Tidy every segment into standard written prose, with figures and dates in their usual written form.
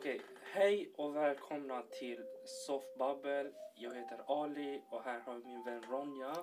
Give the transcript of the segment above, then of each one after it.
Okej, hej och välkomna till Softbubble. Jag heter Ali och här har min vän Ronja.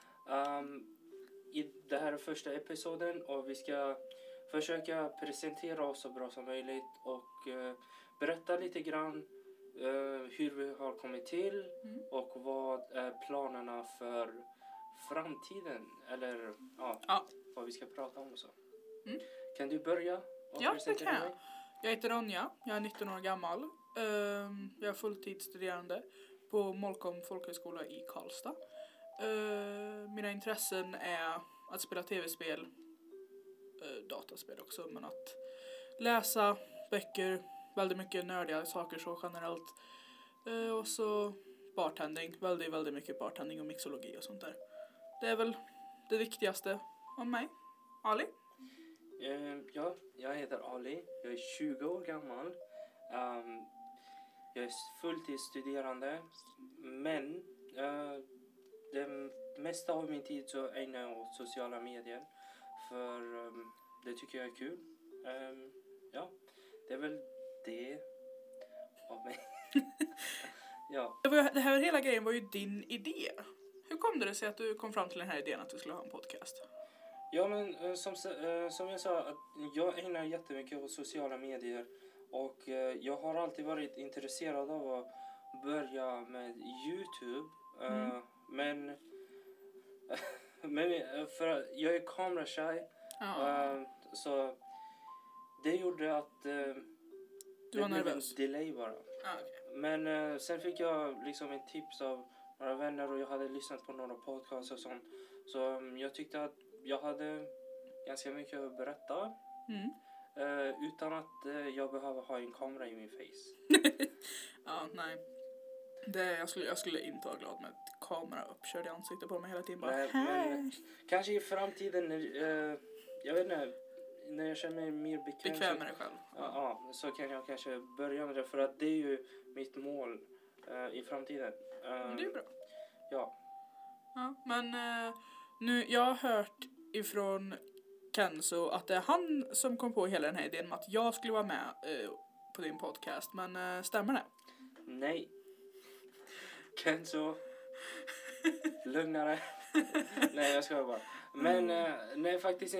Det här är första episoden och vi ska försöka presentera oss så bra som möjligt och berätta lite grann hur vi har kommit till och vad är planerna för framtiden eller vad vi ska prata om och så. Kan du börja? Ja, det kan jag. Jag heter Ronja, jag är 19 år gammal. Jag är fulltidsstuderande på Molkom folkhögskola i Karlstad. Mina intressen är att spela tv-spel, dataspel också, men att läsa böcker, väldigt mycket nördiga saker så generellt. Och så bartending, väldigt mycket bartending och mixologi och sånt där. Det är väl det viktigaste om mig. Ali? Ja, jag heter Ali. Jag är 20 år gammal. Jag är fulltidsstuderande. Men det mesta av min tid så ägnar jag åt sociala medier. För det tycker jag är kul. Ja, det är väl det av mig. Ja. Det här hela grejen var ju din idé. Hur kom det sig att du kom fram till den här idén att du skulle ha en podcast? Ja, men som jag sa, att jag ägnar jättemycket åt sociala medier och jag har alltid varit intresserad av att börja med YouTube. Men för jag är kamerashy, så det gjorde att du var nervös. Delay bara. Okay. Men sen fick jag liksom en tips av några vänner och jag hade lyssnat på några podcasts och sånt. Så jag tyckte att jag hade ganska mycket att berätta utan att jag behöver ha en kamera i min face. Ja, nej. Jag skulle inte vara glad med ett kamera uppkörd i ansiktet på mig hela tiden. Bara, men kanske i framtiden, jag vet inte, när jag känner mig mer bekväm med dig själv. Ja, så kan jag kanske börja med det för att det är ju mitt mål i framtiden. Det är bra. Ja. Ja, men nu, jag har hört ifrån Kenzo att det är han som kom på hela den här idén om att jag skulle vara med på din podcast. Men stämmer det? Nej. Kenzo. Lugnare. Nej, jag ska bara. Men nej, faktiskt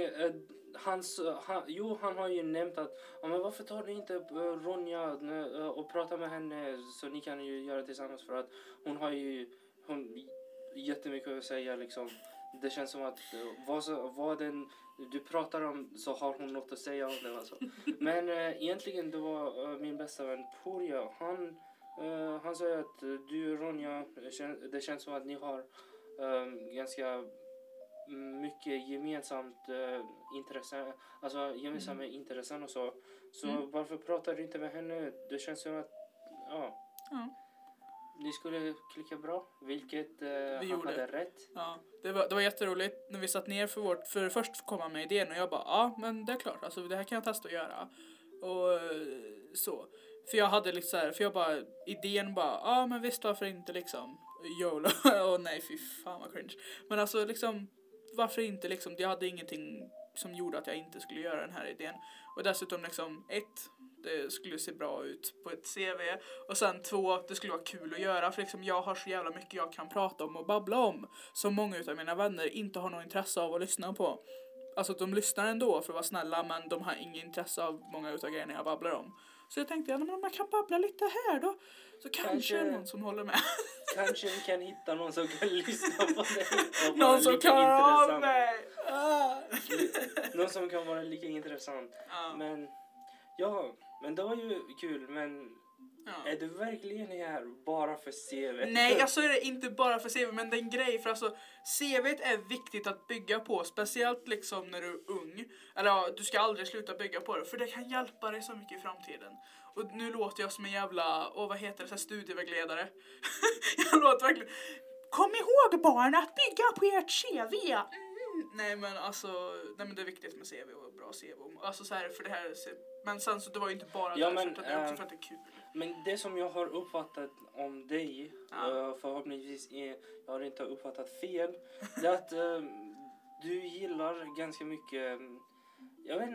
han har ju nämnt att men varför tar du inte Ronja och pratar med henne så ni kan ju göra tillsammans, för att hon har jättemycket att säga liksom. Det känns som att vad du pratar om så har hon något att säga om det alltså. Men egentligen det var min bästa vän Porja. Han sa att du Ronja, det känns som att ni har ganska mycket gemensamt intresse, alltså gemensamma intressen och så. Så varför pratar du inte med henne? Det känns som att ni skulle klicka bra, vilket han hade rätt. Ja, det var jätteroligt när vi satt ner för först komma med idén och jag bara, men det är klart, alltså det här kan jag testa att göra. Och så. För jag hade liksom så här, för jag bara, idén bara, men visst varför inte liksom, YOLO, nej fy fan vad cringe. Men alltså liksom, varför inte liksom, jag hade ingenting som gjorde att jag inte skulle göra den här idén. Och dessutom liksom, det skulle se bra ut på ett CV. Och sen 2, det skulle vara kul att göra. För liksom, jag har så jävla mycket jag kan prata om och babbla om. Som många utav mina vänner inte har något intresse av att lyssna på. Alltså de lyssnar ändå för att vara snälla, men de har inget intresse av många utav grejerna jag babblar om. Så jag tänkte, men om man kan babbla lite här då. Så kanske är någon som håller med. Kanske vi kan hitta någon som kan lyssna på dig. Någon som kan vara mig. Någon som kan vara lika intressant. Men det var ju kul, men är du verkligen här bara för CV? Nej, alltså är det inte bara för CV, men det är en grej. För alltså, CV:t är viktigt att bygga på. Speciellt liksom när du är ung. Eller du ska aldrig sluta bygga på det. För det kan hjälpa dig så mycket i framtiden. Och nu låter jag som en jävla, så här studievägledare. Jag låter verkligen, kom ihåg barn att bygga på ert CV. Nej men alltså, men det är viktigt med CV och bra CV. Alltså så här, för det här, men sen så det var ju inte bara därför, utan det är också för att det är kul. Men det som jag har uppfattat om dig, förhoppningsvis jag har inte uppfattat fel, det är att du gillar ganska mycket, jag vet inte,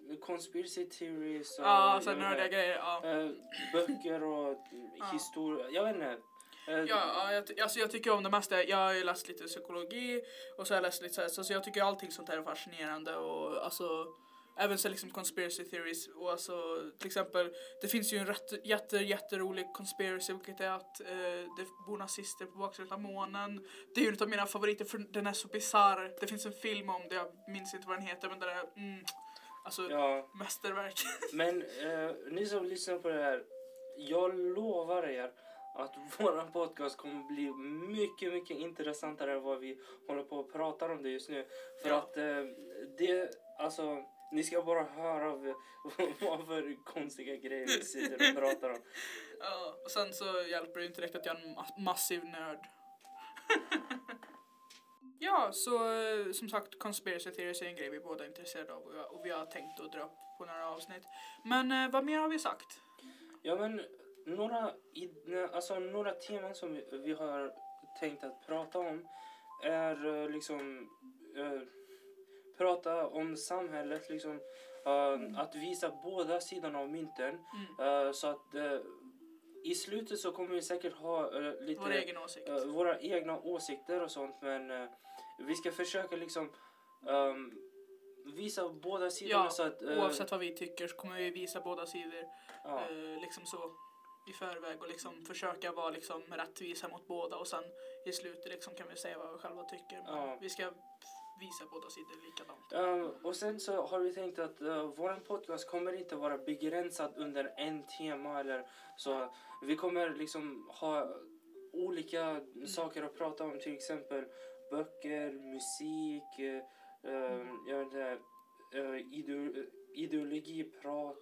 conspiracy theories och Ja, så nördiga grejer, ja. böcker och historia. Jag vet inte. Jag tycker om det mesta. Jag har ju läst lite psykologi och så har jag läst lite så jag tycker allting sånt här är fascinerande och alltså även så liksom conspiracy theories och alltså till exempel det finns ju en jätterolig conspiracy vilket är att det bor nazister på baksidan av månen. Det är ju en av mina favoriter för den är så bizarr. Det finns en film om det, jag minns inte vad den heter men den är alltså mästerverk. Men ni som lyssnar på det här, jag lovar er att våran podcast kommer bli mycket, mycket intressantare än vad vi håller på att prata om det just nu. För att alltså, ni ska bara höra vad för konstiga grejer vi sitter och pratar om. Ja, och sen så hjälper det inte riktigt att jag är en massiv nörd. Ja, så som sagt, conspiracy theories är en grej vi båda är intresserade av och vi har tänkt att dra upp på några avsnitt. Men vad mer har vi sagt? Ja, men några teman som vi har tänkt att prata om är liksom prata om samhället, liksom att visa båda sidorna av mynten. Så att i slutet så kommer vi säkert ha lite våra egna åsikter och sånt, men vi ska försöka liksom visa båda sidorna. Ja, så att, oavsett vad vi tycker så kommer vi visa båda sidor liksom så i förväg och liksom försöka vara liksom rättvisa mot båda och sen i slutet liksom kan vi säga vad vi själva tycker. Men vi ska visa båda sidor likadant. Och sen så har vi tänkt att våran podcast kommer inte vara begränsad under en tema eller så. Vi kommer liksom ha olika saker att prata om, till exempel böcker, musik, ideologiprat,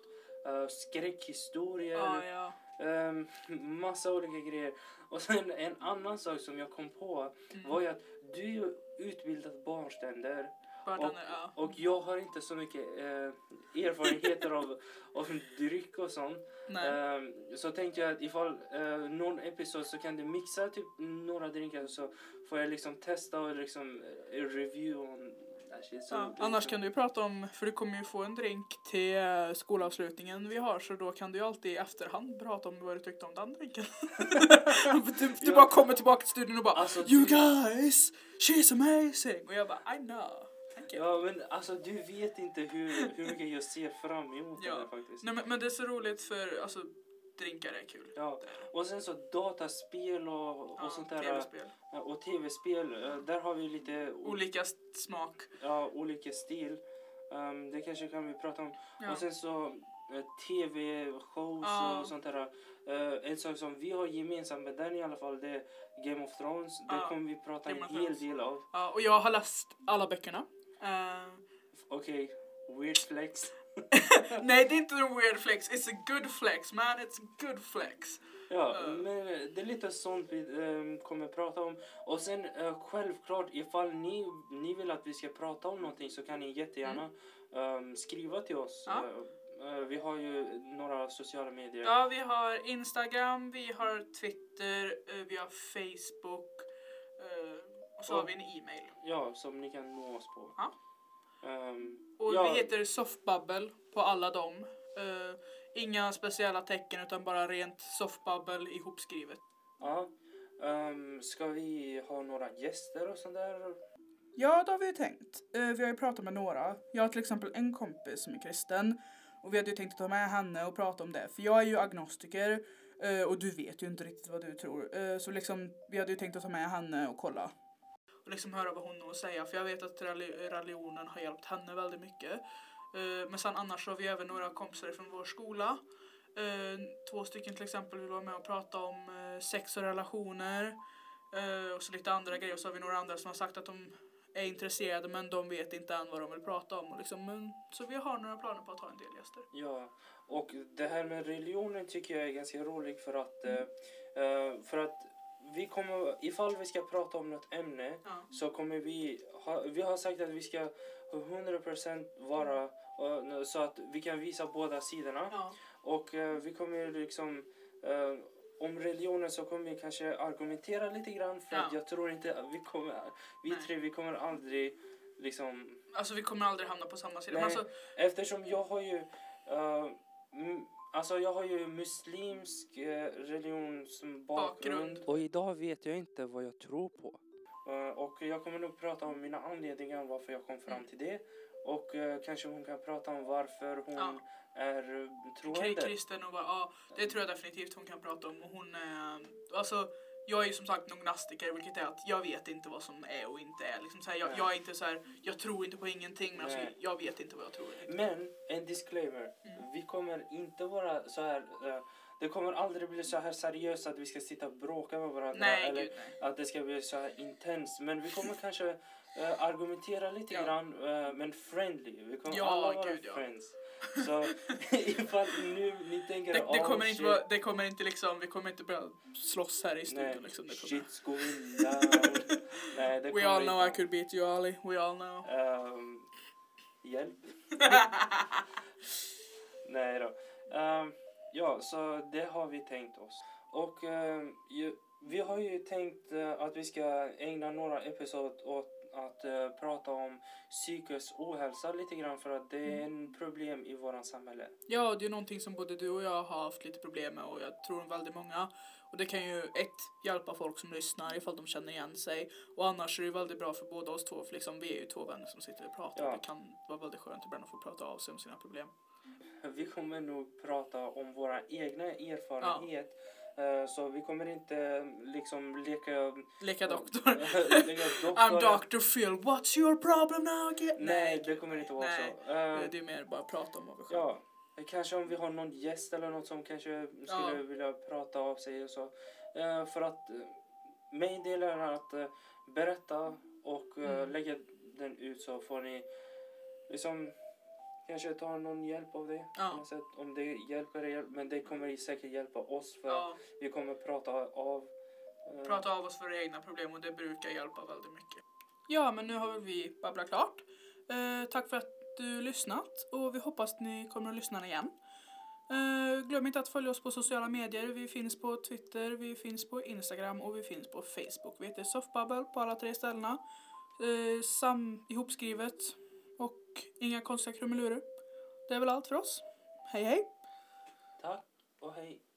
skräckhistorier, massa olika grejer. Och sen en annan sak som jag kom på var ju att du är ju utbildad bartender. Och jag har inte så mycket erfarenheter av dryck och sånt. Så tänkte jag att ifall någon episod så kan du mixa typ några drinkar så får jag liksom testa och liksom review om annars kan du prata om, för du kommer ju få en drink till skolavslutningen vi har, så då kan du ju alltid i efterhand prata om vad du tyckte om den drinken. du bara kommer tillbaka till studion och bara you guys, she's amazing. Och jag bara I know. Ja, men alltså du vet inte hur mycket jag ser fram emot det faktiskt. Nej, men det är så roligt för alltså drinkar är kul. Ja, och sen så dataspel och sånt där. TV-spel. Och tv-spel, där har vi lite olika smak. Ja, olika stil. Det kanske kan vi prata om. Ja. Och sen så tv-shows och sånt där. En sak som vi har gemensamt med den i alla fall, det är Game of Thrones. Det kommer vi prata en hel del av. Ja, och jag har läst alla böckerna. Okej, weird flex. Nej, det är inte en weird flex. It's a good flex, man. It's a good flex. Ja, men det är lite sånt vi kommer prata om. Och sen självklart, ifall ni vill att vi ska prata om någonting så kan ni jättegärna skriva till oss. Vi har ju några sociala medier. Ja, vi har Instagram, vi har Twitter, vi har Facebook och så har vi en e-mail. Ja, som ni kan nå oss på. Ja. Och vi heter Softbubble på alla dem. Inga speciella tecken utan bara rent Softbubble ihopskrivet. Ja. Ska vi ha några gäster och sånt där? Ja, det har vi ju tänkt. Vi har ju pratat med några. Jag har till exempel en kompis som är kristen. Och vi hade ju tänkt att ta med henne och prata om det. För jag är ju agnostiker. Och du vet ju inte riktigt vad du tror. Så liksom, vi hade ju tänkt att ta med henne och kolla. Och liksom höra vad hon har att säga. För jag vet att religionen har hjälpt henne väldigt mycket. Men sen annars har vi även några kompisar från vår skola. 2 stycken till exempel vill vara med och prata om sex och relationer. Och så lite andra grejer. Och så har vi några andra som har sagt att de är intresserade men de vet inte än vad de vill prata om. Och liksom, så vi har några planer på att ha en del gäster. Ja, och det här med religionen tycker jag är ganska roligt för att vi kommer, ifall vi ska prata om något ämne så kommer vi har sagt att vi ska 100% vara så att vi kan visa båda sidorna. Ja. Och vi kommer liksom om religionen så kommer vi kanske argumentera lite grann för att jag tror inte att vi kommer aldrig liksom... Alltså vi kommer aldrig hamna på samma sida. Nej, Men alltså, eftersom jag har ju... alltså jag har ju muslimsk religionsbakgrund. Och idag vet jag inte vad jag tror på. Och jag kommer nog prata om mina anledningar varför jag kom fram till det. Och kanske hon kan prata om varför hon är troende. kristen och bara, det tror jag definitivt hon kan prata om. Och hon är, alltså, jag är ju som sagt gnostiker, vilket är att jag vet inte vad som är och inte är. Liksom så här, jag är inte så här, jag tror inte på ingenting, men alltså, jag vet inte vad jag tror. Men en disclaimer, vi kommer inte vara så här... det kommer aldrig bli så här seriöst att vi ska sitta och bråka med varandra. Nej, eller gud, nej. att det ska bli så här intens. Men vi kommer kanske argumentera lite grann, men friendly. Vi kommer alla vara friends. Så ifall nu ni tänker... Det kommer inte liksom, vi kommer inte börja slåss här i studion. Liksom, shit's going down. Nej, det We all know I could beat you, Ali. We all know. Hjälp. Nej då. Ja, så det har vi tänkt oss. Och vi har ju tänkt att vi ska ägna några episoder åt att prata om psykisk ohälsa lite grann, för att det är en problem i våran samhälle. Ja, det är någonting som både du och jag har haft lite problem med, och jag tror väldigt många. Och det kan ju hjälpa folk som lyssnar ifall de känner igen sig. Och annars är det väldigt bra för båda oss två, för liksom, vi är ju två vänner som sitter och pratar. Det kan vara väldigt skönt ibland att få prata av sig om sina problem. Vi kommer nog prata om våra egna erfarenheter. Så vi kommer inte liksom leka doktor. I'm Dr. Phil. What's your problem now again? Nej, det kommer inte vara så. Det är mer bara prata om vad vi själva. Ja, kanske om vi har någon gäst eller något som kanske skulle vilja prata av sig och så. För att min del är att berätta och lägga den ut, så får ni liksom kanske ta någon hjälp av det. Om det hjälper er, men det kommer säkert hjälpa oss, för vi kommer prata av oss för våra egna problem, och det brukar hjälpa väldigt mycket. Ja, men nu har vi babblat klart. Tack för att du lyssnat, och vi hoppas ni kommer att lyssna igen. Glöm inte att följa oss på sociala medier. Vi finns på Twitter, vi finns på Instagram och vi finns på Facebook. Vi heter Softbubble på alla 3 ställena. Ihopskrivet och inga konstiga krumelurer. Det är väl allt för oss. Hej hej! Tack och hej!